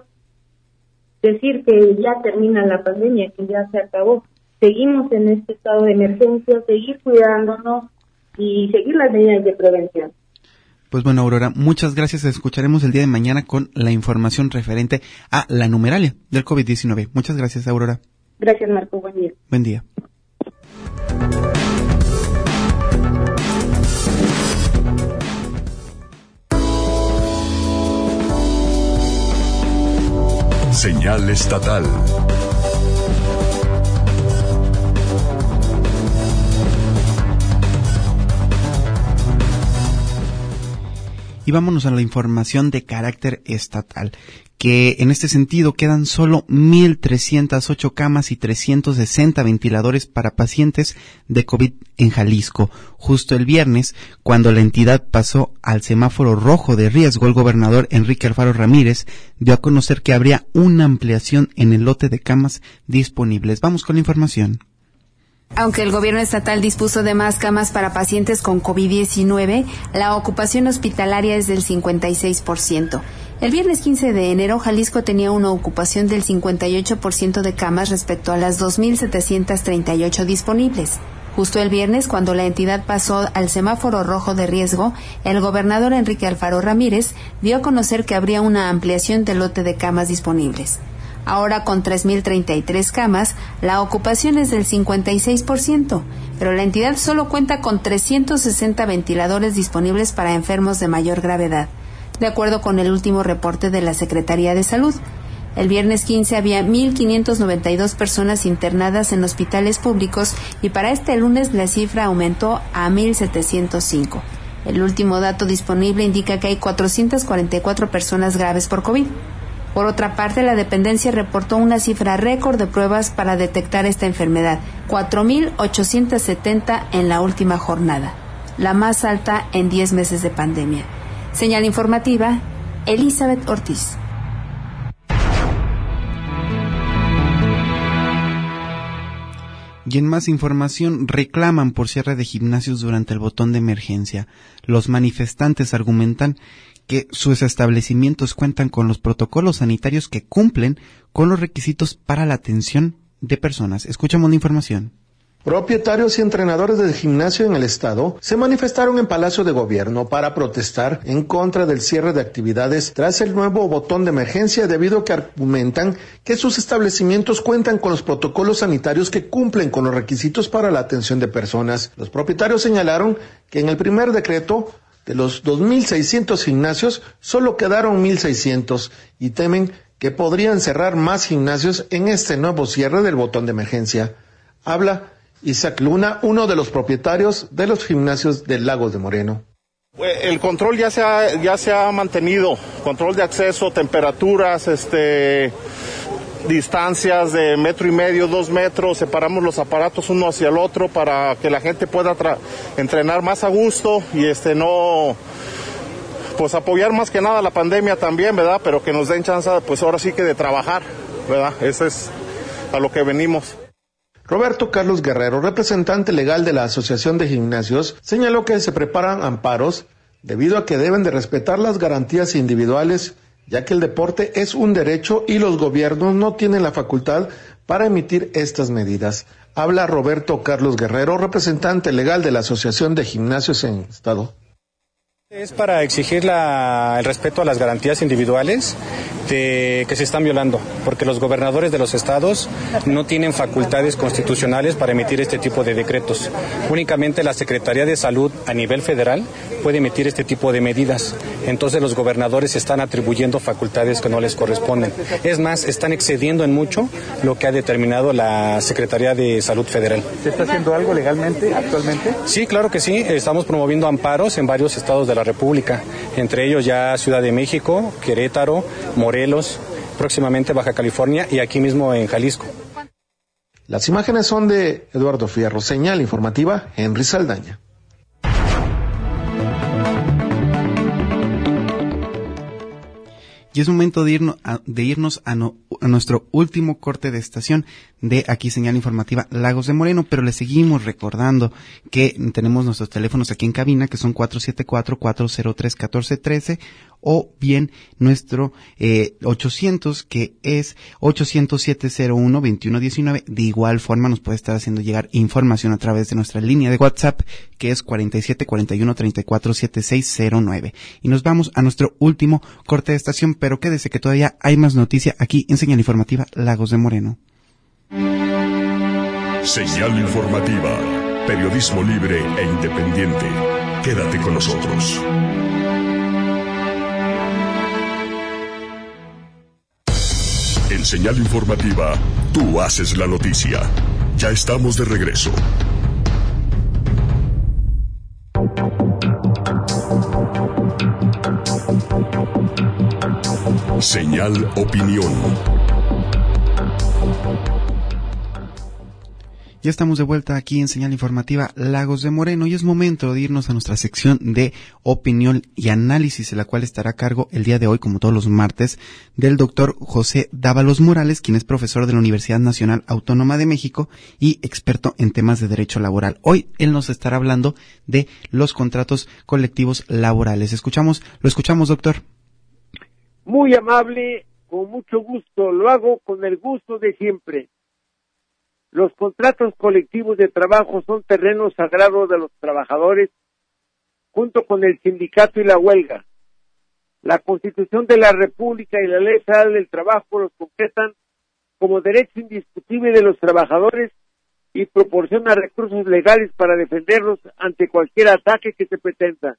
decir que ya termina la pandemia, que ya se acabó. Seguimos en este estado de emergencia, seguir cuidándonos y seguir las medidas de prevención. Pues bueno, Aurora, muchas gracias. Escucharemos el día de mañana con la información referente a la numeralia del COVID diecinueve. Muchas gracias, Aurora. Gracias, Marco. Buen día. Buen día. Señal estatal. Y vámonos a la información de carácter estatal, que en este sentido quedan solo mil trescientas ocho camas y trescientos sesenta ventiladores para pacientes de COVID en Jalisco. Justo el viernes, cuando la entidad pasó al semáforo rojo de riesgo, el gobernador Enrique Alfaro Ramírez dio a conocer que habría una ampliación en el lote de camas disponibles. Vamos con la información. Aunque el gobierno estatal dispuso de más camas para pacientes con COVID diecinueve, la ocupación hospitalaria es del cincuenta y seis por ciento. El viernes quince de enero, Jalisco tenía una ocupación del cincuenta y ocho por ciento de camas respecto a las dos mil setecientas treinta y ocho disponibles. Justo el viernes, cuando la entidad pasó al semáforo rojo de riesgo, el gobernador Enrique Alfaro Ramírez dio a conocer que habría una ampliación del lote de camas disponibles. Ahora, con tres mil treinta y tres camas, la ocupación es del cincuenta y seis por ciento, pero la entidad solo cuenta con trescientos sesenta ventiladores disponibles para enfermos de mayor gravedad, de acuerdo con el último reporte de la Secretaría de Salud. El viernes quince había mil quinientas noventa y dos personas internadas en hospitales públicos y para este lunes la cifra aumentó a mil setecientos cinco. El último dato disponible indica que hay cuatrocientas cuarenta y cuatro personas graves por COVID. Por otra parte, la dependencia reportó una cifra récord de pruebas para detectar esta enfermedad, cuatro mil ochocientos setenta en la última jornada, la más alta en diez meses de pandemia. Señal informativa, Elizabeth Ortiz. Y en más información, reclaman por cierre de gimnasios durante el botón de emergencia. Los manifestantes argumentan que sus establecimientos cuentan con los protocolos sanitarios que cumplen con los requisitos para la atención de personas. Escuchamos la información. Propietarios y entrenadores de gimnasio en el estado se manifestaron en Palacio de Gobierno para protestar en contra del cierre de actividades tras el nuevo botón de emergencia, debido a que argumentan que sus establecimientos cuentan con los protocolos sanitarios que cumplen con los requisitos para la atención de personas. Los propietarios señalaron que en el primer decreto de los dos mil seiscientos gimnasios solo quedaron mil seiscientos y temen que podrían cerrar más gimnasios en este nuevo cierre del botón de emergencia. Habla Isaac Luna, uno de los propietarios de los gimnasios de Lagos de Moreno. El control ya se ha, ya se ha mantenido, control de acceso, temperaturas, este, distancias de metro y medio, dos metros, separamos los aparatos uno hacia el otro para que la gente pueda tra- entrenar más a gusto y este no, pues apoyar más que nada la pandemia también, ¿verdad? Pero que nos den chance, pues ahora sí que de trabajar, ¿verdad? Eso es a lo que venimos. Roberto Carlos Guerrero, representante legal de la Asociación de Gimnasios, señaló que se preparan amparos debido a que deben de respetar las garantías individuales, ya que el deporte es un derecho y los gobiernos no tienen la facultad para emitir estas medidas. Habla Roberto Carlos Guerrero, representante legal de la Asociación de Gimnasios en el Estado. Es para exigir la, el respeto a las garantías individuales de, que se están violando, porque los gobernadores de los estados no tienen facultades constitucionales para emitir este tipo de decretos. Únicamente la Secretaría de Salud a nivel federal puede emitir este tipo de medidas. Entonces los gobernadores están atribuyendo facultades que no les corresponden. Es más, están excediendo en mucho lo que ha determinado la Secretaría de Salud Federal. ¿Se está haciendo algo legalmente actualmente? Sí, claro que sí. Estamos promoviendo amparos en varios estados de la República, entre ellos ya Ciudad de México, Querétaro, Morelos, próximamente Baja California y aquí mismo en Jalisco. Las imágenes son de Eduardo Fierro. Señal informativa, Henry Saldaña. Y es momento de irnos a, de irnos a, no, a nuestro último corte de estación de aquí Señal Informativa Lagos de Moreno, pero les seguimos recordando que tenemos nuestros teléfonos aquí en cabina, que son cuatro siete cuatro, cuatro cero tres, uno cuatro uno tres, o bien nuestro eh, ochocientos, que es ochocientos siete cero uno, veintiuno diecinueve. De igual forma nos puede estar haciendo llegar información a través de nuestra línea de WhatsApp, que es cuarenta y siete cuarenta y uno treinta y cuatro setenta y seis cero nueve. Y nos vamos a nuestro último corte de estación, pero quédese que todavía hay más noticia aquí en Señal Informativa Lagos de Moreno. Señal Informativa, periodismo libre e independiente. Quédate con nosotros. En Señal Informativa, tú haces la noticia. Ya estamos de regreso. Señal Opinión. Ya estamos de vuelta aquí en Señal Informativa Lagos de Moreno y es momento de irnos a nuestra sección de opinión y análisis, en la cual estará a cargo el día de hoy, como todos los martes, del doctor José Dávalos Morales, quien es profesor de la Universidad Nacional Autónoma de México y experto en temas de derecho laboral. Hoy él nos estará hablando de los contratos colectivos laborales. Escuchamos, lo escuchamos, doctor. Muy amable, con mucho gusto, lo hago con el gusto de siempre. Los contratos colectivos de trabajo son terreno sagrado de los trabajadores, junto con el sindicato y la huelga. La Constitución de la República y la Ley Federal del Trabajo los concretan como derecho indiscutible de los trabajadores y proporciona recursos legales para defenderlos ante cualquier ataque que se pretenda.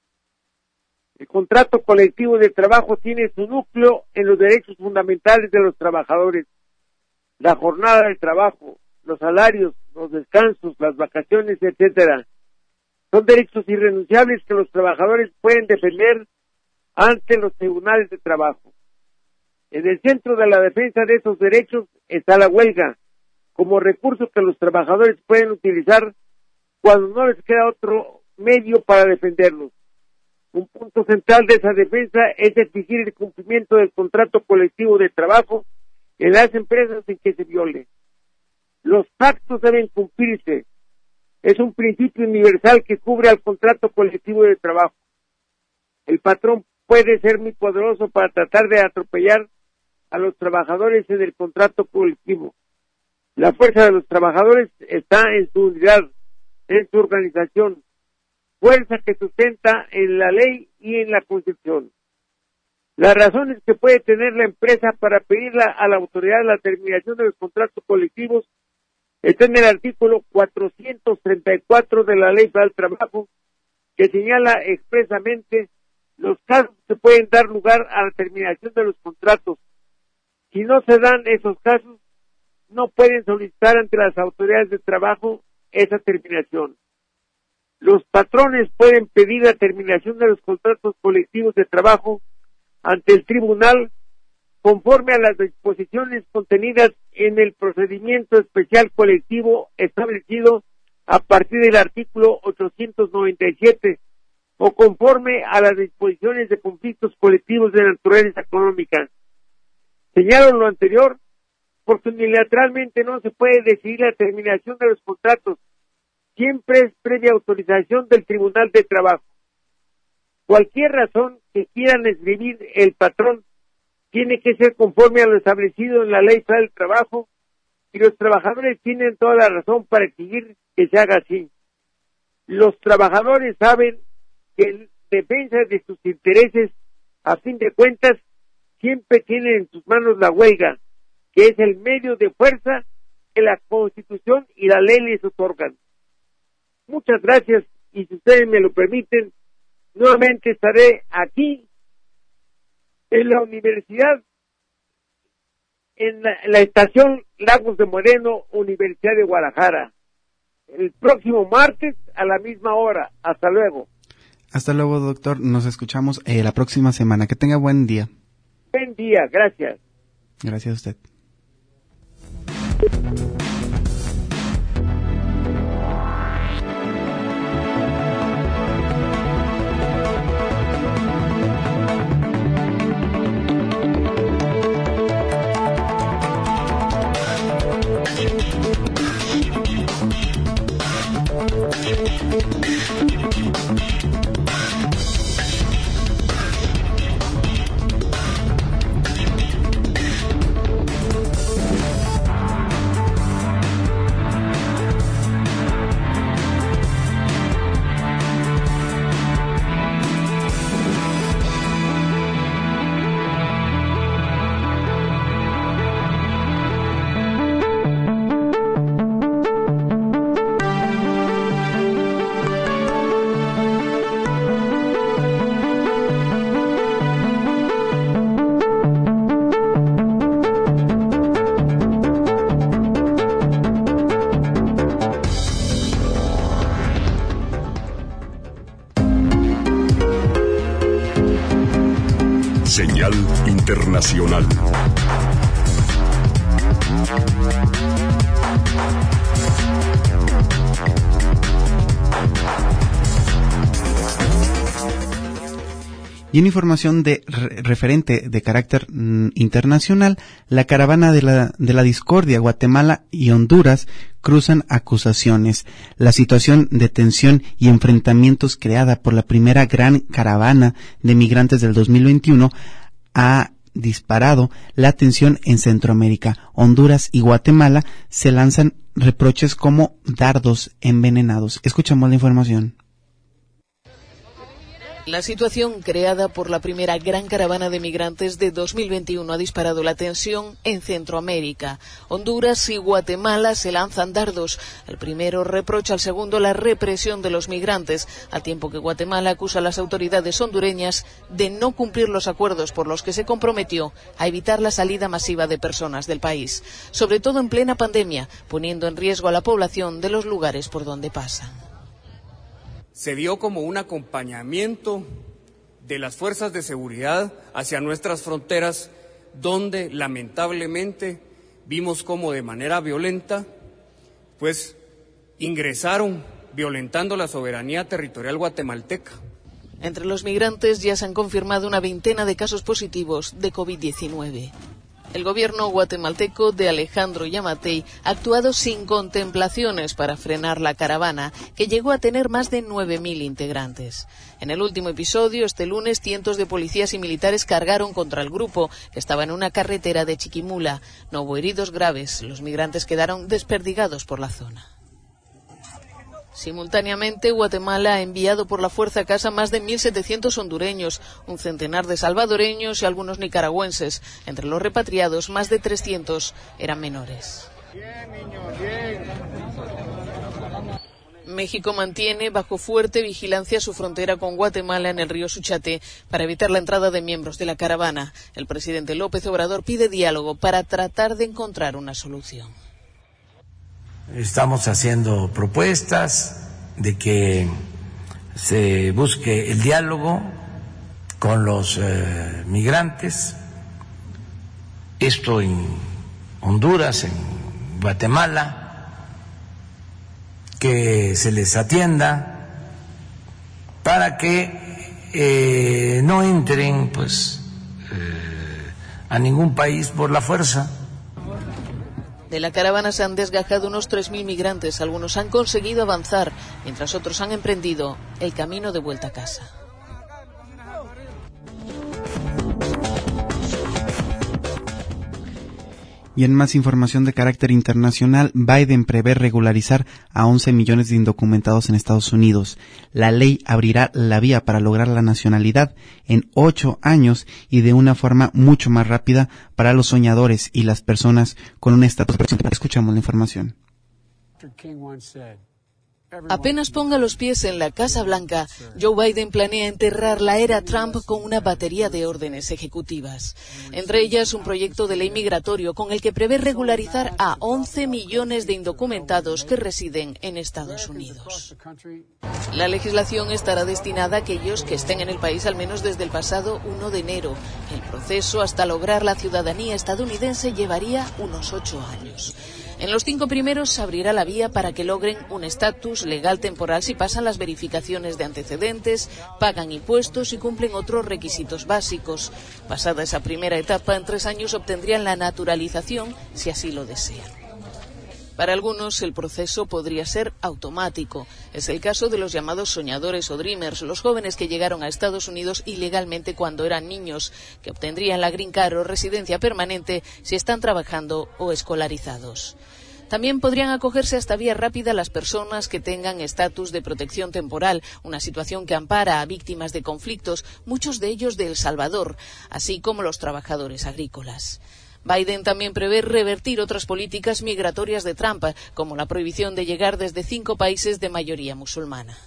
El contrato colectivo de trabajo tiene su núcleo en los derechos fundamentales de los trabajadores, la jornada de trabajo, los salarios, los descansos, las vacaciones, etcétera. Son derechos irrenunciables que los trabajadores pueden defender ante los tribunales de trabajo. En el centro de la defensa de esos derechos está la huelga, como recurso que los trabajadores pueden utilizar cuando no les queda otro medio para defenderlos. Un punto central de esa defensa es exigir el cumplimiento del contrato colectivo de trabajo en las empresas en que se viole. Los pactos deben cumplirse. Es un principio universal que cubre al contrato colectivo de trabajo. El patrón puede ser muy poderoso para tratar de atropellar a los trabajadores en el contrato colectivo. La fuerza de los trabajadores está en su unidad, en su organización, fuerza que sustenta en la ley y en la Constitución. Las razones que puede tener la empresa para pedirle a la autoridad la terminación de los contratos colectivos está en el artículo cuatrocientos treinta y cuatro de la Ley Federal del Trabajo, que señala expresamente los casos que pueden dar lugar a la terminación de los contratos. Si no se dan esos casos, no pueden solicitar ante las autoridades de trabajo esa terminación. Los patrones pueden pedir la terminación de los contratos colectivos de trabajo ante el tribunal conforme a las disposiciones contenidas en el procedimiento especial colectivo establecido a partir del artículo ochocientos noventa y siete o conforme a las disposiciones de conflictos colectivos de naturaleza económica. Señalo lo anterior porque unilateralmente no se puede decidir la terminación de los contratos, siempre es previa autorización del Tribunal de Trabajo. Cualquier razón que quieran escribir el patrón tiene que ser conforme a lo establecido en la Ley Federal del Trabajo y los trabajadores tienen toda la razón para exigir que se haga así. Los trabajadores saben que en defensa de sus intereses, a fin de cuentas, siempre tienen en sus manos la huelga, que es el medio de fuerza que la Constitución y la ley les otorgan. Muchas gracias y si ustedes me lo permiten, nuevamente estaré aquí en la universidad, en la, en la estación Lagos de Moreno, Universidad de Guadalajara, el próximo martes a la misma hora. Hasta luego. Hasta luego, doctor. Nos escuchamos eh, la próxima semana. Que tenga buen día. Buen día. Gracias. Gracias a usted. internacional. Y en información de re, referente de carácter mm, internacional, la caravana de la, de la discordia, Guatemala y Honduras cruzan acusaciones. La situación de tensión y enfrentamientos creada por la primera gran caravana de migrantes del dos mil veintiuno ha disparado la tensión en Centroamérica. Honduras y Guatemala se lanzan reproches como dardos envenenados. Escuchamos la información. La situación creada por la primera gran caravana de migrantes de dos mil veintiuno ha disparado la tensión en Centroamérica. Honduras y Guatemala se lanzan dardos. El primero reprocha al segundo la represión de los migrantes, al tiempo que Guatemala acusa a las autoridades hondureñas de no cumplir los acuerdos por los que se comprometió a evitar la salida masiva de personas del país, sobre todo en plena pandemia, poniendo en riesgo a la población de los lugares por donde pasan. Se dio como un acompañamiento de las fuerzas de seguridad hacia nuestras fronteras, donde lamentablemente vimos cómo de manera violenta, pues ingresaron violentando la soberanía territorial guatemalteca. Entre los migrantes ya se han confirmado una veintena de casos positivos de COVID diecinueve. El gobierno guatemalteco de Alejandro Yamatei ha actuado sin contemplaciones para frenar la caravana, que llegó a tener más de nueve mil integrantes. En el último episodio, este lunes, cientos de policías y militares cargaron contra el grupo, que estaba en una carretera de Chiquimula. No hubo heridos graves, los migrantes quedaron desperdigados por la zona. Simultáneamente, Guatemala ha enviado por la fuerza a casa más de mil setecientos hondureños, un centenar de salvadoreños y algunos nicaragüenses. Entre los repatriados, más de trescientos eran menores. Bien, niño, bien. México mantiene bajo fuerte vigilancia su frontera con Guatemala en el río Suchate para evitar la entrada de miembros de la caravana. El presidente López Obrador pide diálogo para tratar de encontrar una solución. Estamos haciendo propuestas de que se busque el diálogo con los eh, migrantes, esto en Honduras, en Guatemala, que se les atienda para que eh, no entren pues eh, a ningún país por la fuerza. De la caravana se han desgajado unos tres mil migrantes. Algunos han conseguido avanzar, mientras otros han emprendido el camino de vuelta a casa. Y en más información de carácter internacional, Biden prevé regularizar a once millones de indocumentados en Estados Unidos. La ley abrirá la vía para lograr la nacionalidad en ocho años y de una forma mucho más rápida para los soñadores y las personas con un estatus. Escuchamos la información. Apenas ponga los pies en la Casa Blanca, Joe Biden planea enterrar la era Trump con una batería de órdenes ejecutivas. Entre ellas, un proyecto de ley migratorio con el que prevé regularizar a once millones de indocumentados que residen en Estados Unidos. La legislación estará destinada a aquellos que estén en el país al menos desde el pasado primero de enero. El proceso hasta lograr la ciudadanía estadounidense llevaría unos ocho años. En los cinco primeros se abrirá la vía para que logren un estatus legal temporal si pasan las verificaciones de antecedentes, pagan impuestos y cumplen otros requisitos básicos. Pasada esa primera etapa, en tres años obtendrían la naturalización si así lo desean. Para algunos el proceso podría ser automático. Es el caso de los llamados soñadores o dreamers, los jóvenes que llegaron a Estados Unidos ilegalmente cuando eran niños, que obtendrían la green card o residencia permanente si están trabajando o escolarizados. También podrían acogerse a esta vía rápida las personas que tengan estatus de protección temporal, una situación que ampara a víctimas de conflictos, muchos de ellos de El Salvador, así como los trabajadores agrícolas. Biden también prevé revertir otras políticas migratorias de Trump, como la prohibición de llegar desde cinco países de mayoría musulmana.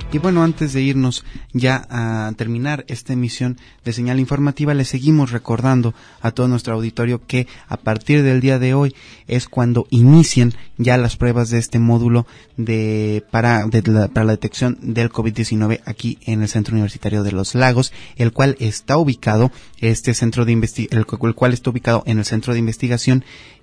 Y bueno, antes de irnos ya a terminar esta emisión de Señal Informativa, les seguimos recordando a todo nuestro auditorio que a partir del día de hoy es cuando inician ya las pruebas de este módulo de para, de la, para la detección del COVID diecinueve aquí en el Centro Universitario de Los Lagos, el cual está ubicado, este centro de investi- el, el cual está ubicado en el Centro de Investigación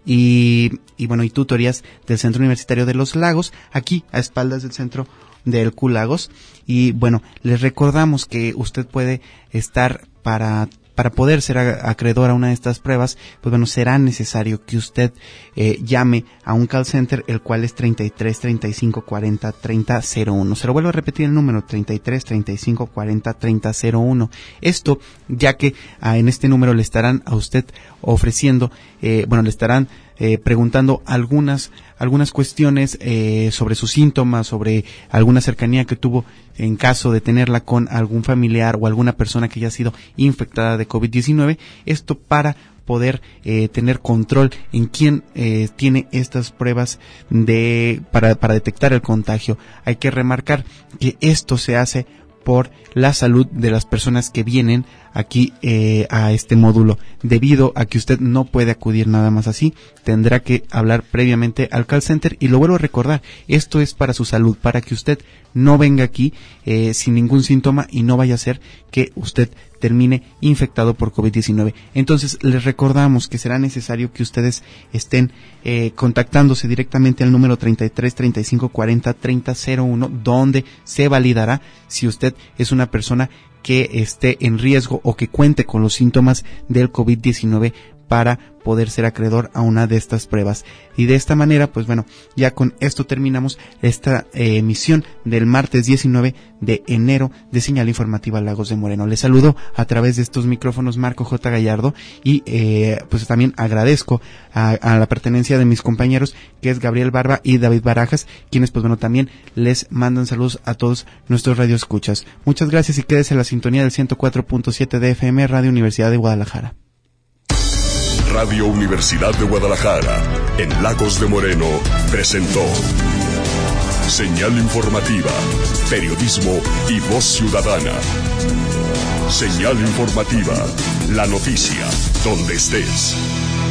y, y bueno, y tutorías del Centro Universitario de Los Lagos, aquí a espaldas del Centro del Q Lagos. Y bueno, les recordamos que usted puede estar para para poder ser acreedor a una de estas pruebas, pues bueno, será necesario que usted eh, llame a un call center, el cual es treinta y tres, treinta y cinco, cuarenta, treinta, cero uno. Se lo vuelvo a repetir el número, treinta y tres, treinta y cinco, cuarenta, treinta, cero uno. Esto, ya que ah, en este número le estarán a usted ofreciendo, eh, bueno, le estarán eh, preguntando algunas algunas cuestiones eh, sobre sus síntomas, sobre alguna cercanía que tuvo en caso de tenerla con algún familiar o alguna persona que haya sido infectada de COVID diecinueve, esto para poder eh, tener control en quién eh, tiene estas pruebas de para, para detectar el contagio. Hay que remarcar que esto se hace por la salud de las personas que vienen aquí eh, a este módulo. Debido a que usted no puede acudir nada más así, tendrá que hablar previamente al call center, y lo vuelvo a recordar, esto es para su salud, para que usted no venga aquí eh, sin ningún síntoma y no vaya a ser que usted termine infectado por COVID diecinueve. Entonces les recordamos que será necesario que ustedes estén eh, contactándose directamente al número treinta y tres, treinta y cinco, cuarenta, treinta, cero uno, donde se validará si usted es una persona que esté en riesgo o que cuente con los síntomas del COVID diecinueve para poder ser acreedor a una de estas pruebas. Y de esta manera, pues bueno, ya con esto terminamos esta eh, emisión del martes diecinueve de enero de Señal Informativa Lagos de Moreno. Les saludo a través de estos micrófonos Marco J. Gallardo y eh, pues también agradezco a, a la pertenencia de mis compañeros, que es Gabriel Barba y David Barajas, quienes pues bueno también les mandan saludos a todos nuestros radioescuchas. Muchas gracias y quédese en la sintonía del ciento cuatro punto siete de F M, Radio Universidad de Guadalajara. Radio Universidad de Guadalajara, en Lagos de Moreno, presentó Señal Informativa, periodismo y voz ciudadana. Señal Informativa, la noticia, donde estés.